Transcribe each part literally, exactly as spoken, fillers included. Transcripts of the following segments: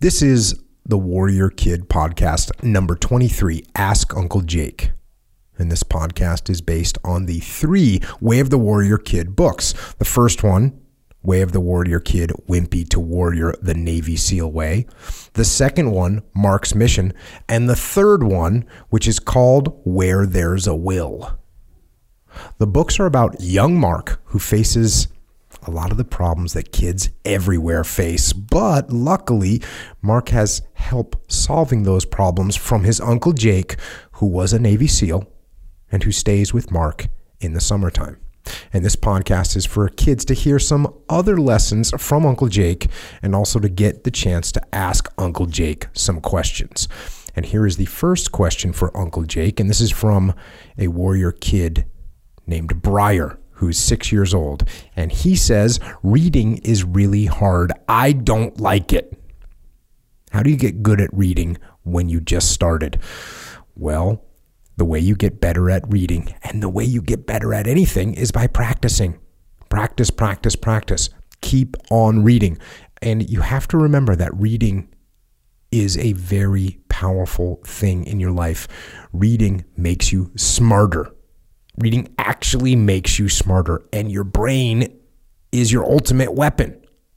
This is the Warrior Kid podcast, number twenty-three, Ask Uncle Jake. And this podcast is based on the three Way of the Warrior Kid books. The first one, Way of the Warrior Kid, Wimpy to Warrior, the Navy SEAL Way. The second one, Mark's Mission. And the third one, which is called Where There's a Will. The books are about young Mark, who faces a lot of the problems that kids everywhere face. But luckily, Mark has help solving those problems from his Uncle Jake, who was a Navy SEAL and who stays with Mark in the summertime. And this podcast is for kids to hear some other lessons from Uncle Jake and also to get the chance to ask Uncle Jake some questions. And here is the first question for Uncle Jake, and this is from a warrior kid named Briar, who's six years old. And he says, reading is really hard. I don't like it. How do you get good at reading when you just started? Well, the way you get better at reading and the way you get better at anything is by practicing. Practice, practice, practice. Keep on reading. And you have to remember that reading is a very powerful thing in your life. Reading makes you smarter. Reading actually makes you smarter, and your brain is your ultimate weapon.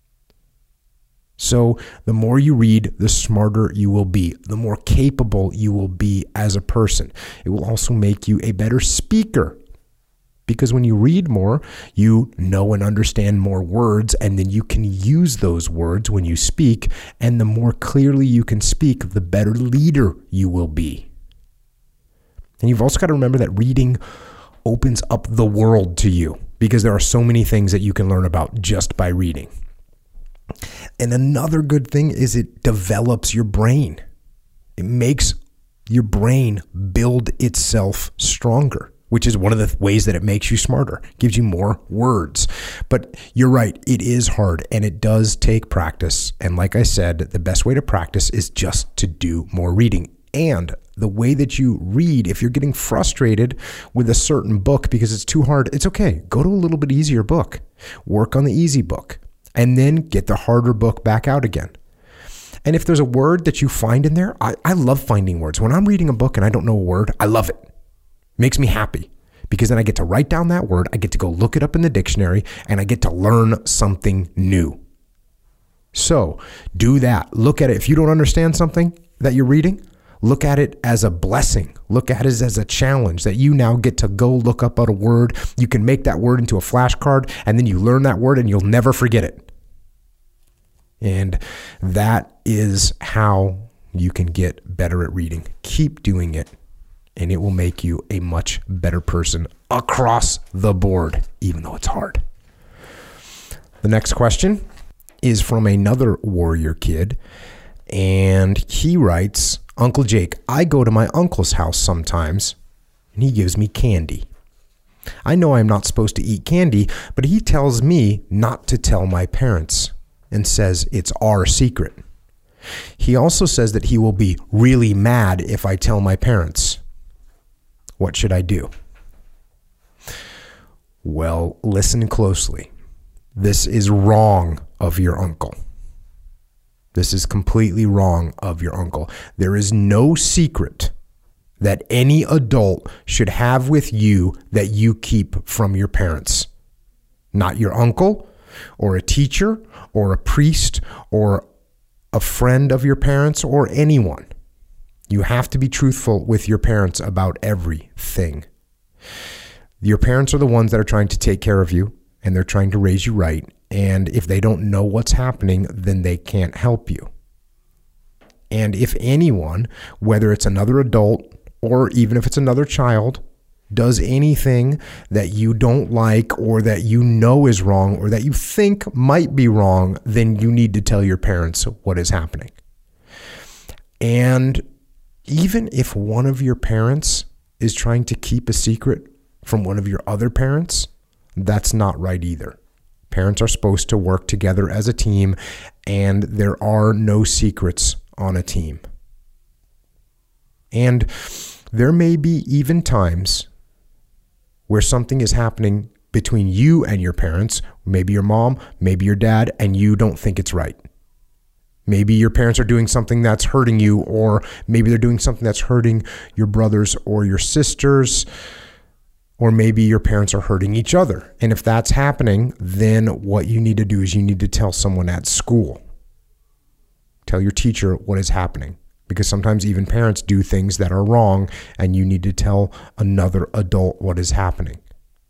So the more you read, the smarter you will be, the more capable you will be as a person. It will also make you a better speaker, because when you read more, you know and understand more words, and then you can use those words when you speak, and the more clearly you can speak, the better leader you will be. And you've also got to remember that reading opens up the world to you, because there are so many things that you can learn about just by reading. And another good thing is it develops your brain. It makes your brain build itself stronger, which is one of the ways that it makes you smarter, gives you more words. But you're right, it is hard and it does take practice. And like I said, the best way to practice is just to do more reading. And the way that you read, if you're getting frustrated with a certain book because it's too hard, it's okay. Go to a little bit easier book. Work on the easy book and then get the harder book back out again. And if there's a word that you find in there, I, I love finding words. When I'm reading a book and I don't know a word, I love it. It makes me happy because then I get to write down that word. I get to go look it up in the dictionary and I get to learn something new. So do that. Look at it. If you don't understand something that you're reading, look at it as a blessing. Look at it as a challenge that you now get to go look up a word. You can make that word into a flashcard, and then you learn that word and you'll never forget it. And that is how you can get better at reading. Keep doing it, and it will make you a much better person across the board, even though it's hard. The next question is from another warrior kid, and he writes, Uncle Jake, I go to my uncle's house sometimes, and he gives me candy. I know I'm not supposed to eat candy, but he tells me not to tell my parents and says it's our secret. He also says that he will be really mad if I tell my parents. What should I do? Well, listen closely. This is wrong of your uncle. This is completely wrong of your uncle. There is no secret that any adult should have with you that you keep from your parents. Not your uncle or a teacher or a priest or a friend of your parents or anyone. You have to be truthful with your parents about everything. Your parents are the ones that are trying to take care of you, and they're trying to raise you right. And if they don't know what's happening, then they can't help you. And if anyone, whether it's another adult or even if it's another child, does anything that you don't like or that you know is wrong or that you think might be wrong, then you need to tell your parents what is happening. And even if one of your parents is trying to keep a secret from one of your other parents, that's not right either. Parents are supposed to work together as a team, and there are no secrets on a team. And there may be even times where something is happening between you and your parents, maybe your mom, maybe your dad, and you don't think it's right. Maybe your parents are doing something that's hurting you, or maybe they're doing something that's hurting your brothers or your sisters, or maybe your parents are hurting each other. And if that's happening, then what you need to do is you need to tell someone at school. Tell your teacher what is happening, because sometimes even parents do things that are wrong, and you need to tell another adult what is happening.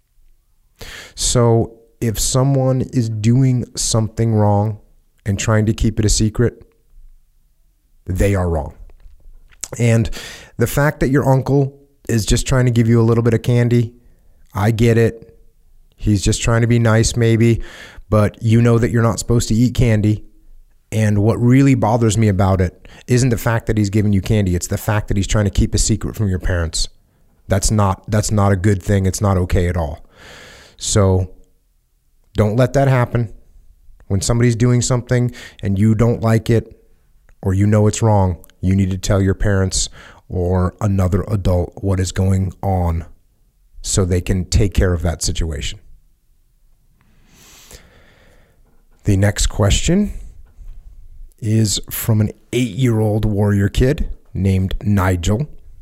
So if someone is doing something wrong and trying to keep it a secret, they are wrong. And the fact that your uncle is just trying to give you a little bit of candy, I get it. He's just trying to be nice maybe, but you know that you're not supposed to eat candy. And what really bothers me about it isn't the fact that he's giving you candy. It's the fact that he's trying to keep a secret from your parents. That's not, that's not a good thing. It's not okay at all. So don't let that happen. When somebody's doing something and you don't like it, or you know it's wrong, you need to tell your parents or another adult what is going on so they can take care of that situation. The next question is from an eight-year-old warrior kid named Nigel.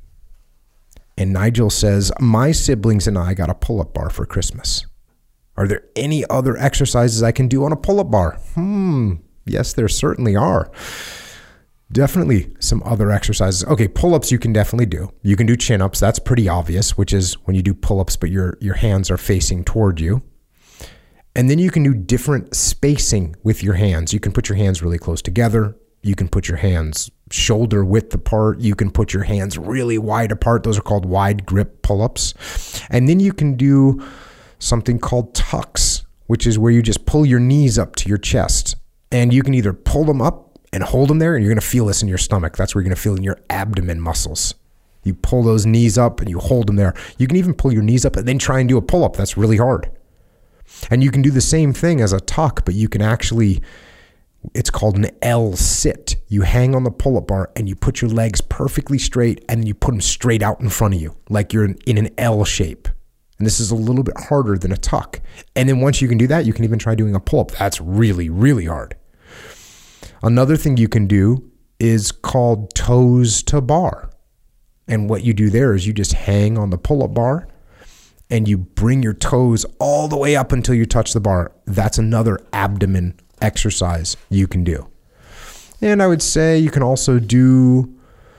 And Nigel says, my siblings and I got a pull-up bar for Christmas. Are there any other exercises I can do on a pull-up bar? Hmm, yes, there certainly are. Definitely some other exercises. Okay, pull-ups you can definitely do. You can do chin-ups. That's pretty obvious, which is when you do pull-ups, but your, your hands are facing toward you. And then you can do different spacing with your hands. You can put your hands really close together. You can put your hands shoulder width apart. You can put your hands really wide apart. Those are called wide grip pull-ups. And then you can do something called tucks, which is where you just pull your knees up to your chest. And you can either pull them up and hold them there, and you're going to feel this in your stomach. That's where you're going to feel in your abdomen muscles. You pull those knees up and you hold them there. You can even pull your knees up and then try and do a pull-up. That's really hard. And you can do the same thing as a tuck, but you can actually, it's called an L sit. You hang on the pull-up bar and you put your legs perfectly straight, and then you put them straight out in front of you, like you're in, in an L shape. And this is a little bit harder than a tuck. And then once you can do that, you can even try doing a pull-up. That's really, really hard. Another thing you can do is called toes to bar. And what you do there is you just hang on the pull-up bar and you bring your toes all the way up until you touch the bar. That's another abdomen exercise you can do. And I would say you can also do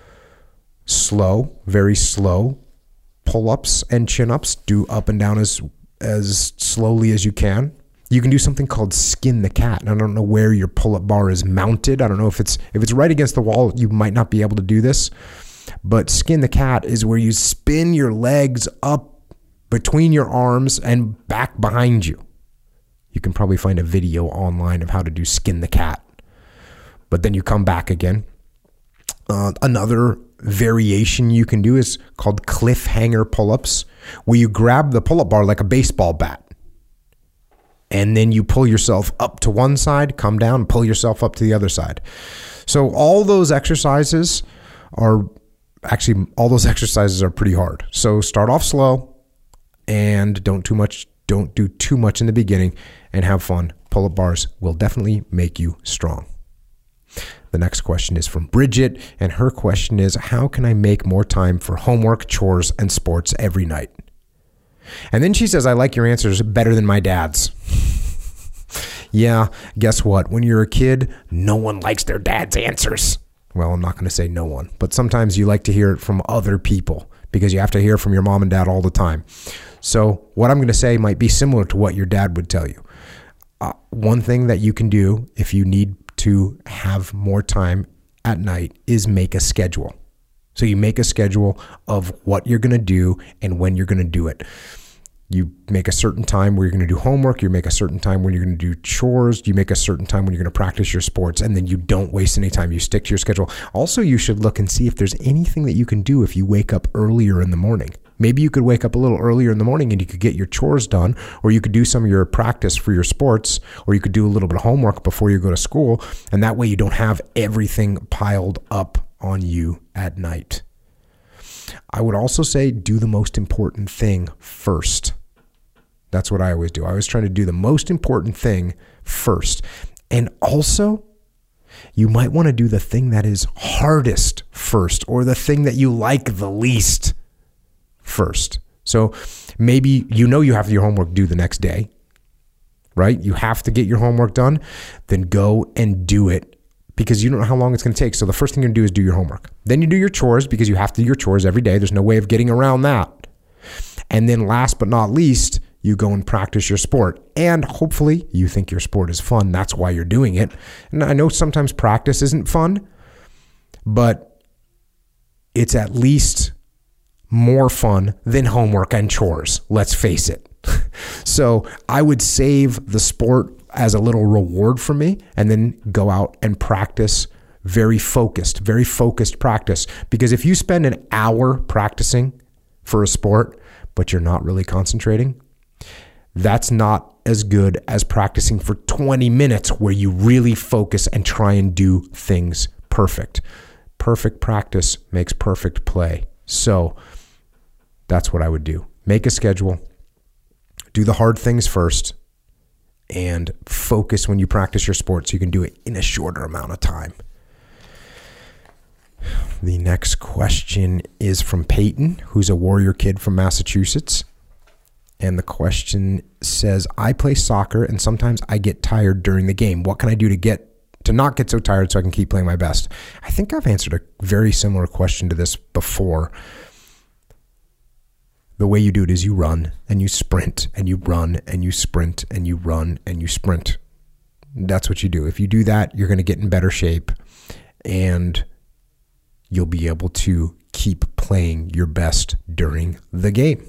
slow, very slow pull-ups and chin-ups. Do up and down as as slowly as you can. You can do something called skin the cat. And I don't know where your pull-up bar is mounted. I don't know if it's if it's right against the wall, you might not be able to do this. But skin the cat is where you spin your legs up between your arms and back behind you. You can probably find a video online of how to do skin the cat. But then you come back again. Uh, another variation you can do is called cliffhanger pull-ups, where you grab the pull-up bar like a baseball bat. And then you pull yourself up to one side, come down, pull yourself up to the other side. So all those exercises are, actually, all those exercises are pretty hard. So start off slow. And don't too much, don't do too much in the beginning, and have fun. Pull-up bars will definitely make you strong. The next question is from Bridget, and her question is, how can I make more time for homework, chores, and sports every night? And then she says, I like your answers better than my dad's. Yeah, guess what? When you're a kid, no one likes their dad's answers. Well, I'm not going to say no one, but sometimes you like to hear it from other people because you have to hear from your mom and dad all the time. So what I'm going to say might be similar to what your dad would tell you. Uh, one thing that you can do if you need to have more time at night is make a schedule. So you make a schedule of what you're going to do and when you're going to do it. You make a certain time where you're going to do homework. You make a certain time when you're going to do chores. You make a certain time when you're going to practice your sports, and then you don't waste any time. You stick to your schedule. Also, you should look and see if there's anything that you can do if you wake up earlier in the morning. Maybe you could wake up a little earlier in the morning and you could get your chores done, or you could do some of your practice for your sports, or you could do a little bit of homework before you go to school. And that way you don't have everything piled up on you at night. I would also say do the most important thing first. That's what I always do. I always try to do the most important thing first. And also, You might want to do the thing that is hardest first, or the thing that you like the least first. So maybe you know you have your homework due the next day, right? You have to get your homework done. Then go and do it, because you don't know how long it's going to take. So the first thing you're going to do is do your homework. Then you do your chores, because you have to do your chores every day. There's no way of getting around that. And then last but not least, you go and practice your sport. And hopefully you think your sport is fun. That's why you're doing it. And I know sometimes practice isn't fun, but it's at least more fun than homework and chores. Let's face it. So I would save the sport as a little reward for me, and then go out and practice very focused, very focused practice. Because if you spend an hour practicing for a sport, but you're not really concentrating, that's not as good as practicing for twenty minutes where you really focus and try and do things perfect. Perfect practice makes perfect play. So that's what I would do. Make a schedule. Do the hard things first, and focus when you practice your sport so you can do it in a shorter amount of time. The next question is from Peyton, who's a Warrior kid from Massachusetts. And the question says, I play soccer and sometimes I get tired during the game. What can I do to get to not get so tired so I can keep playing my best? I think I've answered a very similar question to this before. The way you do it is you run and you sprint and you run and you sprint and you run and you sprint. That's what you do. If you do that, you're going to get in better shape, and you'll be able to keep playing your best during the game.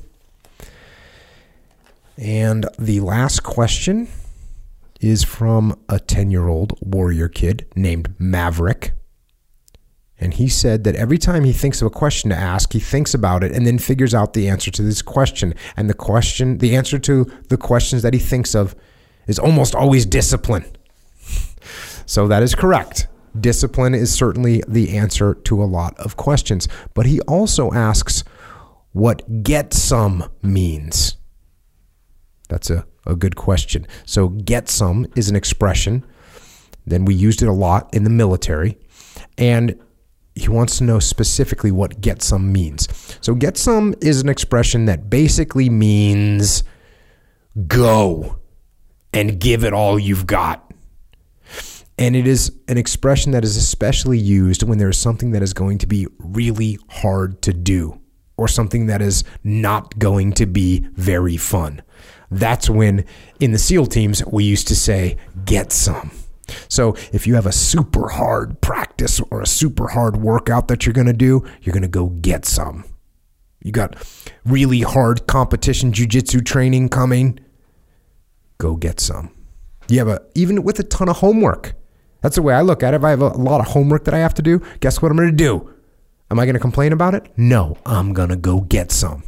And the last question is from a ten-year-old Warrior kid named Maverick. And he said that every time he thinks of a question to ask, he thinks about it and then figures out the answer to this question. And the question, the answer to the questions that he thinks of is almost always discipline. So that is correct. Discipline is certainly the answer to a lot of questions. But he also asks what get some means. That's a, a good question. So get some is an expression. Then we used it a lot in the military. And he wants to know specifically what get some means. So get some is an expression that basically means go and give it all you've got. And it is an expression that is especially used when there is something that is going to be really hard to do, or something that is not going to be very fun. That's when in the SEAL teams we used to say, get some. So if you have a super hard practice or a super hard workout that you're going to do, you're going to go get some. You got really hard competition jiu-jitsu training coming, go get some. You have a, even with a ton of homework. That's the way I look at it. If I have a lot of homework that I have to do, guess what I'm going to do? Am I going to complain about it? No, I'm going to go get some.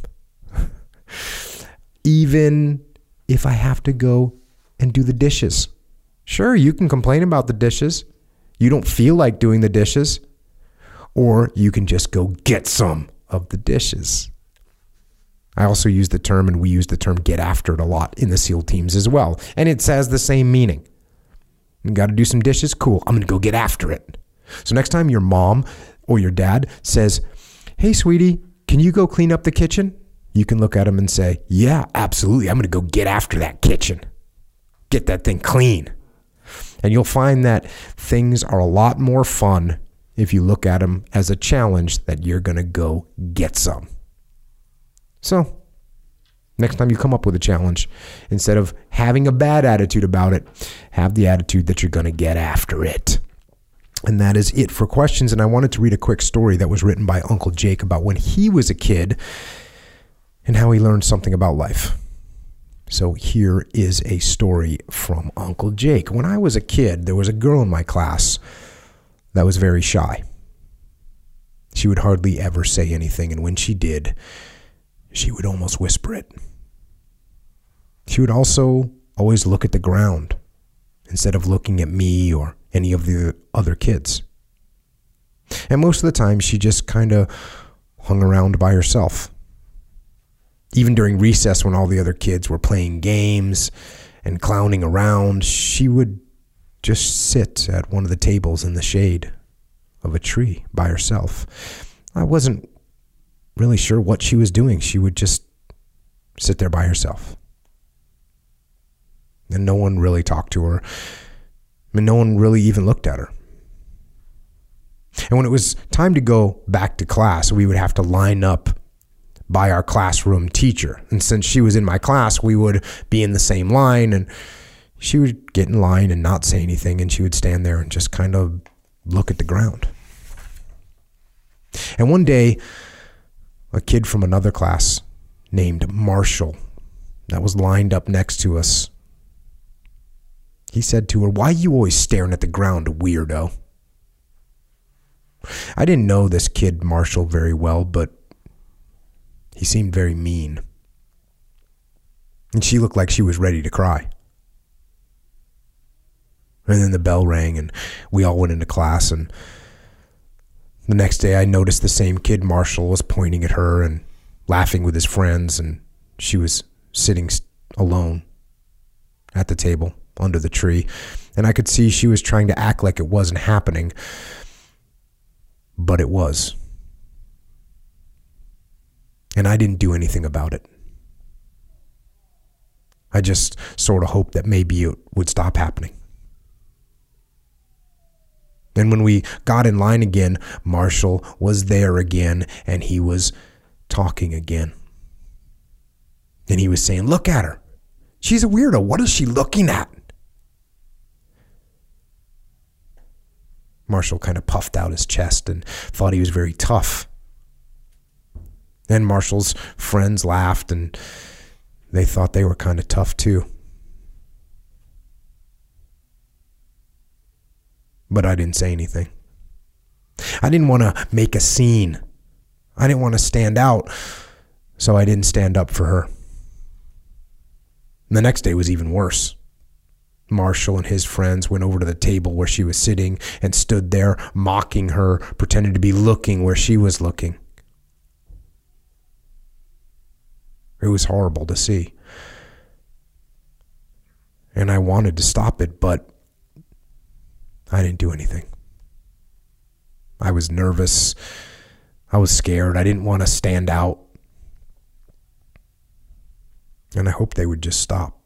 Even if I have to go and do the dishes. Sure, you can complain about the dishes. You don't feel like doing the dishes. Or you can just go get some of the dishes. I also use the term, and we use the term get after it a lot in the SEAL teams as well. And it has the same meaning. You got to do some dishes? Cool. I'm going to go get after it. So next time your mom or your dad says, hey, sweetie, can you go clean up the kitchen? You can look at them and say, yeah, absolutely. I'm going to go get after that kitchen. Get that thing clean. And you'll find that things are a lot more fun if you look at them as a challenge that you're going to go get some. So next time you come up with a challenge, instead of having a bad attitude about it, have the attitude that you're going to get after it. And that is it for questions. And I wanted to read a quick story that was written by Uncle Jake about when he was a kid and how he learned something about life. So here is a story from Uncle Jake. When I was a kid, there was a girl in my class that was very shy. She would hardly ever say anything, and when she did, she would almost whisper it. She would also always look at the ground instead of looking at me or any of the other kids. And most of the time, she just kind of hung around by herself. Even during recess, when all the other kids were playing games and clowning around, she would just sit at one of the tables in the shade of a tree by herself. I wasn't really sure what she was doing. She would just sit there by herself. And no one really talked to her. And no one really even looked at her. And when it was time to go back to class, we would have to line up by our classroom teacher. And since she was in my class, we would be in the same line, and she would get in line and not say anything, and she would stand there and just kind of look at the ground. And one day, a kid from another class named Marshall that was lined up next to us, he said to her, "Why are you always staring at the ground, weirdo?" I didn't know this kid Marshall very well, but he seemed very mean. And she looked like she was ready to cry. And then the bell rang and we all went into class, and the next day I noticed the same kid Marshall was pointing at her and laughing with his friends, and she was sitting alone at the table under the tree, and I could see she was trying to act like it wasn't happening, but it was. And I didn't do anything about it. I just sort of hoped that maybe it would stop happening. And when we got in line again, Marshall was there again, and he was talking again. And he was saying, "Look at her. She's a weirdo. What is she looking at?" Marshall kind of puffed out his chest and thought he was very tough. And Marshall's friends laughed, and they thought they were kind of tough too. But I didn't say anything. I didn't want to make a scene. I didn't want to stand out, so I didn't stand up for her. And the next day was even worse. Marshall and his friends went over to the table where she was sitting and stood there mocking her, pretending to be looking where she was looking. It was horrible to see. And I wanted to stop it, but I didn't do anything. I was nervous. I was scared. I didn't want to stand out. And I hoped they would just stop.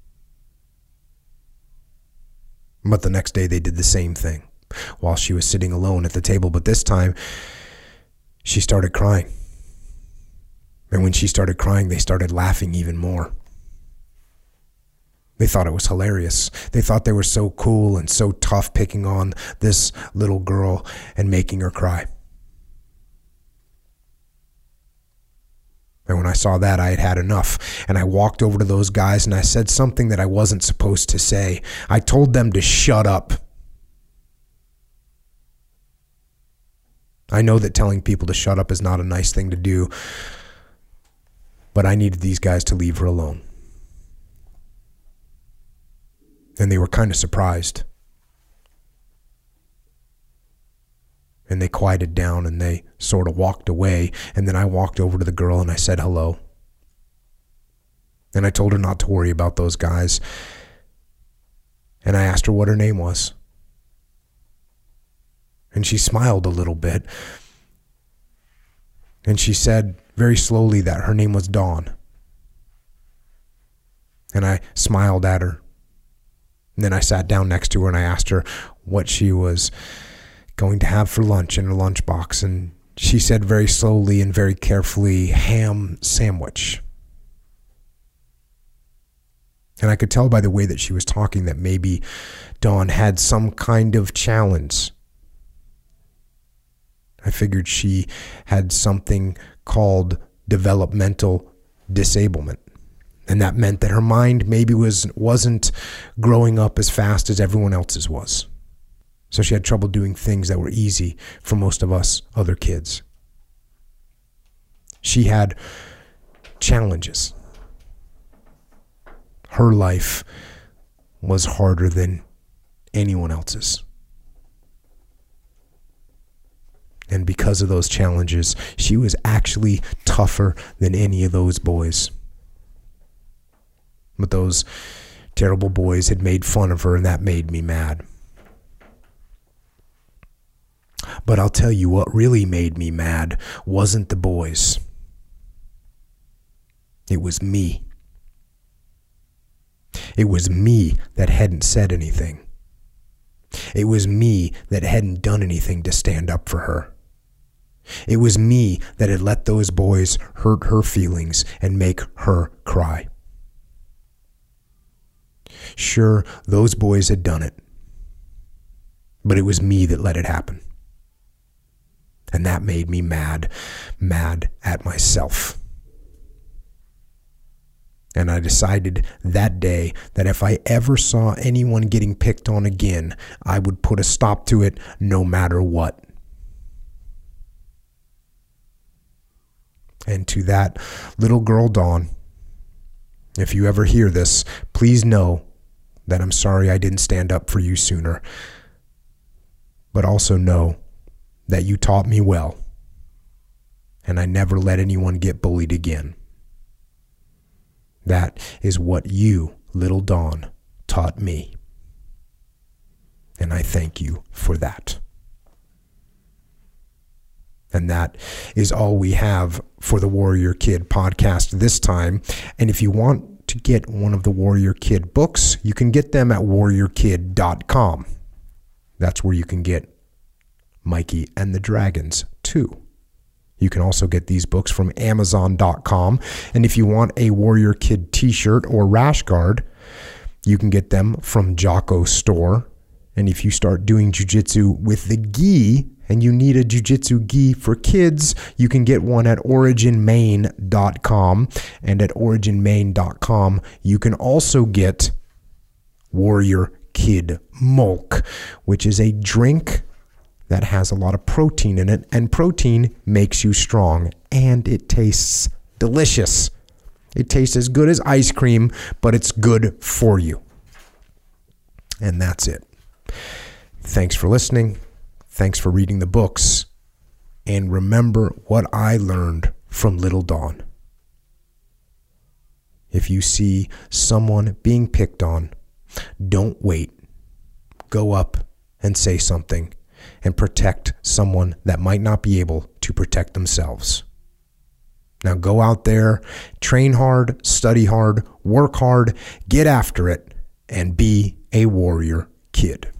But the next day they did the same thing while she was sitting alone at the table. But this time she started crying. And when she started crying, they started laughing even more. They thought it was hilarious. They thought they were so cool and so tough, picking on this little girl and making her cry. And when I saw that, I had had enough. And I walked over to those guys and I said something that I wasn't supposed to say. I told them to shut up. I know that telling people to shut up is not a nice thing to do, but I needed these guys to leave her alone. And they were kind of surprised. And they quieted down and they sort of walked away. And then I walked over to the girl and I said hello. And I told her not to worry about those guys. And I asked her what her name was. And she smiled a little bit. And she said very slowly that her name was Dawn. And I smiled at her. And then I sat down next to her and I asked her what she was going to have for lunch in her lunchbox. And she said very slowly and very carefully, ham sandwich. And I could tell by the way that she was talking that maybe Dawn had some kind of challenge. I figured she had something called developmental disablement. And that meant that her mind maybe was, wasn't growing up as fast as everyone else's was. So she had trouble doing things that were easy for most of us other kids. She had challenges. Her life was harder than anyone else's. And because of those challenges, she was actually tougher than any of those boys. But those Terrible boys had made fun of her, and that made me mad. But I'll tell you what really made me mad wasn't the boys. It was me. It was me that hadn't said anything. It was me that hadn't done anything to stand up for her. It was me that had let those boys hurt her feelings and make her cry. Sure, those boys had done it, but it was me that let it happen. And that made me mad, mad at myself. And I decided that day that if I ever saw anyone getting picked on again, I would put a stop to it no matter what. And to that little girl, Dawn, if you ever hear this, please know that I'm sorry I didn't stand up for you sooner. But also know that you taught me well, and I never let anyone get bullied again. That is what you, little Dawn, taught me. And I thank you for that. And that is all we have for the Warrior Kid podcast this time. And if you want to get one of the Warrior Kid books, you can get them at warrior kid dot com. That's where you can get Mikey and the Dragons too. You can also get these books from amazon dot com. And if you want a Warrior Kid t-shirt or rash guard, you can get them from Jocko Store. And if you start doing jiu-jitsu with the gi and you need a jiu-jitsu gi for kids, you can get one at origin maine dot com. And at origin maine dot com, you can also get Warrior Kid Mulk, which is a drink that has a lot of protein in it, and protein makes you strong, and it tastes delicious. It tastes as good as ice cream, but it's good for you. And that's it. Thanks for listening. Thanks for reading the books. And remember what I learned from Little Dawn. If you see someone being picked on, don't wait. Go up and say something and protect someone that might not be able to protect themselves. Now go out there, train hard, study hard, work hard, get after it, and be a warrior kid.